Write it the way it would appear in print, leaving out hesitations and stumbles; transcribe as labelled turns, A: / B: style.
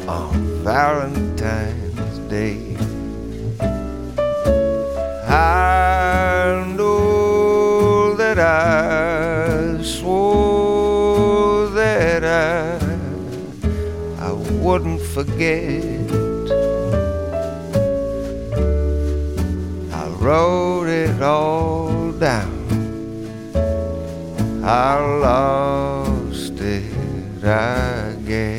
A: on Valentine's Day. I know that I swore that I wouldn't forget. I wrote it all down. I lost it, I guess.